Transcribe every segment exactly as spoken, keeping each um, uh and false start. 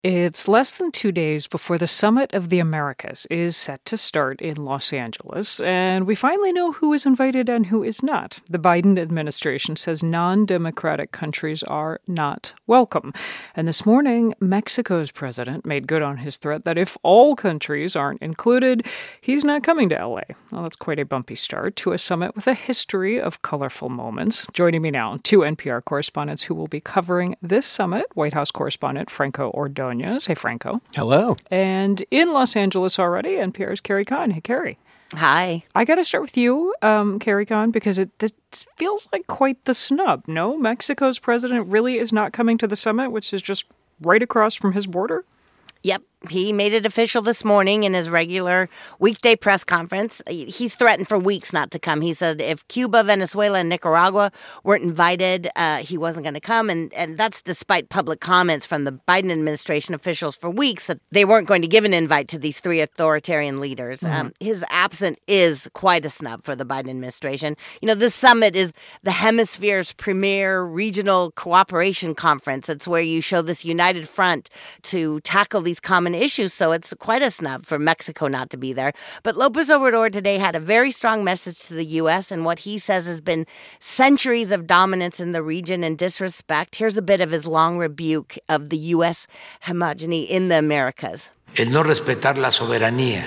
It's less than two days before the Summit of the Americas is set to start in Los Angeles, and we finally know who is invited and who is not. The Biden administration says non-democratic countries are not welcome. And this morning, Mexico's president made good on his threat that if all countries aren't included, he's not coming to L A. Well, that's quite a bumpy start to a summit with a history of colorful moments. Joining me now, two N P R correspondents who will be covering this summit, White House correspondent Franco Ordonez. Hey, Franco. Hello. And in Los Angeles already, N P R's Carrie Kahn. Hey, Carrie. Hi. I got to start with you, um, Carrie Kahn, because it this feels like quite the snub, no? Mexico's president really is not coming to the summit, which is just right across from his border? Yep. He made it official this morning in his regular weekday press conference. He's threatened for weeks not to come. He said if Cuba, Venezuela, and Nicaragua weren't invited, uh, he wasn't going to come. And, and that's despite public comments from the Biden administration officials for weeks that they weren't going to give an invite to these three authoritarian leaders. Mm-hmm. Um, his absence is quite a snub for the Biden administration. You know, this summit is the hemisphere's premier regional cooperation conference. It's where you show this united front to tackle these common issues, so it's quite a snub for Mexico not to be there. But López Obrador today had a very strong message to the U S and what he says has been centuries of dominance in the region and disrespect. Here's a bit of his long rebuke of the U S hegemony in the Americas. El no respetar la soberanía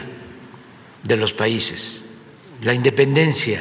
de los países, la independencia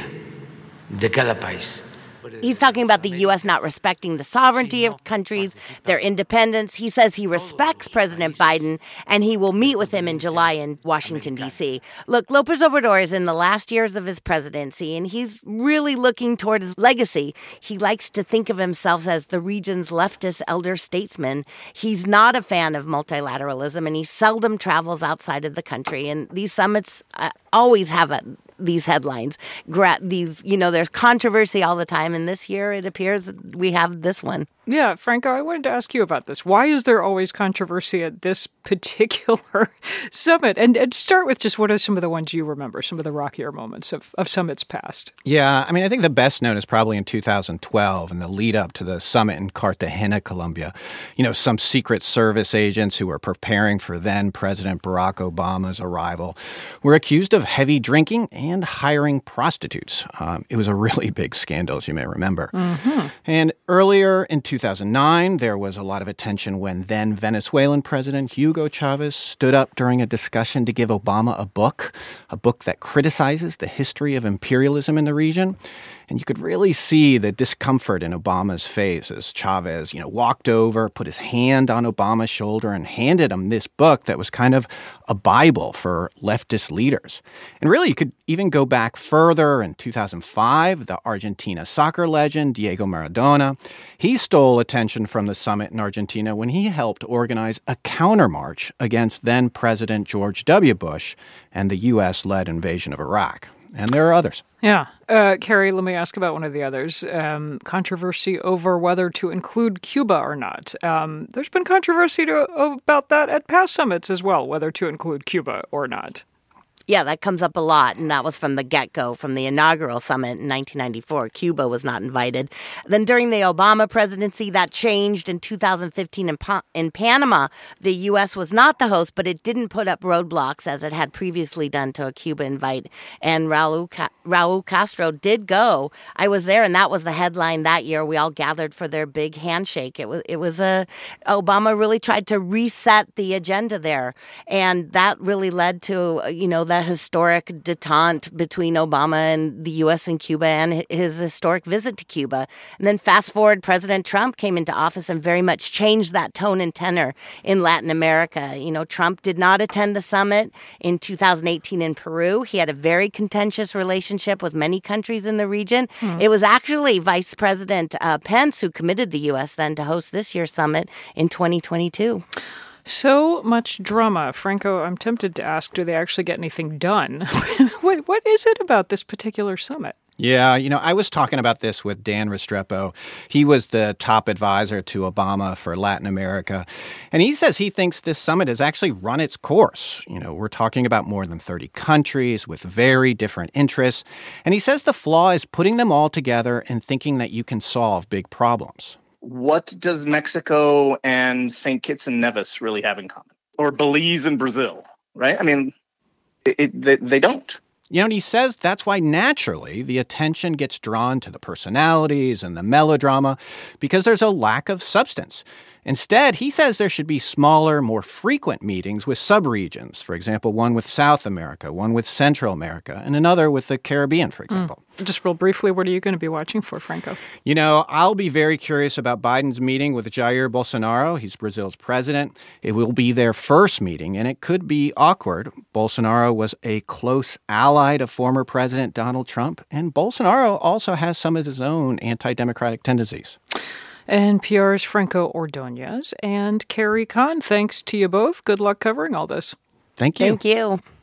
de cada país. He's talking about the U S not respecting the sovereignty of countries, their independence. He says he respects President Biden, and he will meet with him in July in Washington, D C. Look, López Obrador is in the last years of his presidency, and he's really looking toward his legacy. He likes to think of himself as the region's leftist elder statesman. He's not a fan of multilateralism, and he seldom travels outside of the country. And these summits uh, always have a these headlines. Gra- these, you know, there's controversy all the time, and this year it appears that we have this one. Yeah, Franco, I wanted to ask you about this. Why is there always controversy at this particular summit? And, and start with just what are some of the ones you remember, some of the rockier moments of, of summits past? Yeah, I mean, I think the best known is probably in two thousand twelve and the lead up to the summit in Cartagena, Colombia. You know, some Secret Service agents who were preparing for then President Barack Obama's arrival were accused of heavy drinking and hiring prostitutes. Um, it was a really big scandal, as you may remember. Mm-hmm. And earlier in two thousand nine, there was a lot of attention when then Venezuelan President Hugo Chavez stood up during a discussion to give Obama a book, a book that criticizes the history of imperialism in the region. And you could really see the discomfort in Obama's face as Chavez, you know, walked over, put his hand on Obama's shoulder and handed him this book that was kind of a Bible for leftist leaders. And really, you could even go back further. In two thousand five, the Argentina soccer legend, Diego Maradona, he stole attention from the summit in Argentina when he helped organize a countermarch against then President George W. Bush and the U S-led invasion of Iraq. And there are others. Yeah. Uh, Carrie, let me ask about one of the others. Um, controversy over whether to include Cuba or not. Um, there's been controversy to, about that at past summits as well, whether to include Cuba or not. Yeah, that comes up a lot, and that was from the get-go, from the inaugural summit in nineteen ninety-four. Cuba was not invited. Then during the Obama presidency, that changed in two thousand fifteen in, pa- in Panama. The U S was not the host, but it didn't put up roadblocks as it had previously done to a Cuba invite. And Raul, Ca- Raul Castro did go. I was there, and that was the headline that year. We all gathered for their big handshake. It was, it was a, Obama really tried to reset the agenda there, and that really led to, you know, the historic detente between Obama and the U S and Cuba and his historic visit to Cuba. And then fast forward, President Trump came into office and very much changed that tone and tenor in Latin America. You know, Trump did not attend the summit in two thousand eighteen in Peru. He had a very contentious relationship with many countries in the region. Mm. It was actually Vice President uh, Pence who committed the U S then to host this year's summit in twenty twenty-two. So much drama. Franco, I'm tempted to ask, do they actually get anything done? what, what is it about this particular summit? Yeah, you know, I was talking about this with Dan Restrepo. He was the top advisor to Obama for Latin America. And he says he thinks this summit has actually run its course. You know, we're talking about more than thirty countries with very different interests. And he says the flaw is putting them all together and thinking that you can solve big problems. what does Mexico and Saint Kitts and Nevis really have in common? Or Belize and Brazil, right? I mean, it, it, they, they don't. You know, and he says that's why naturally the attention gets drawn to the personalities and the melodrama because there's a lack of substance. Instead, he says there should be smaller, more frequent meetings with subregions. For example, one with South America, one with Central America, and another with the Caribbean, for example. Mm. Just real briefly, what are you going to be watching for, Franco? You know, I'll be very curious about Biden's meeting with Jair Bolsonaro. He's Brazil's president. It will be their first meeting, and it could be awkward. Bolsonaro was a close ally to former President Donald Trump, and Bolsonaro also has some of his own anti-democratic tendencies. N P R's Franco Ordonez and Carrie Kahn, thanks to you both. Good luck covering all this. Thank you. Thank you.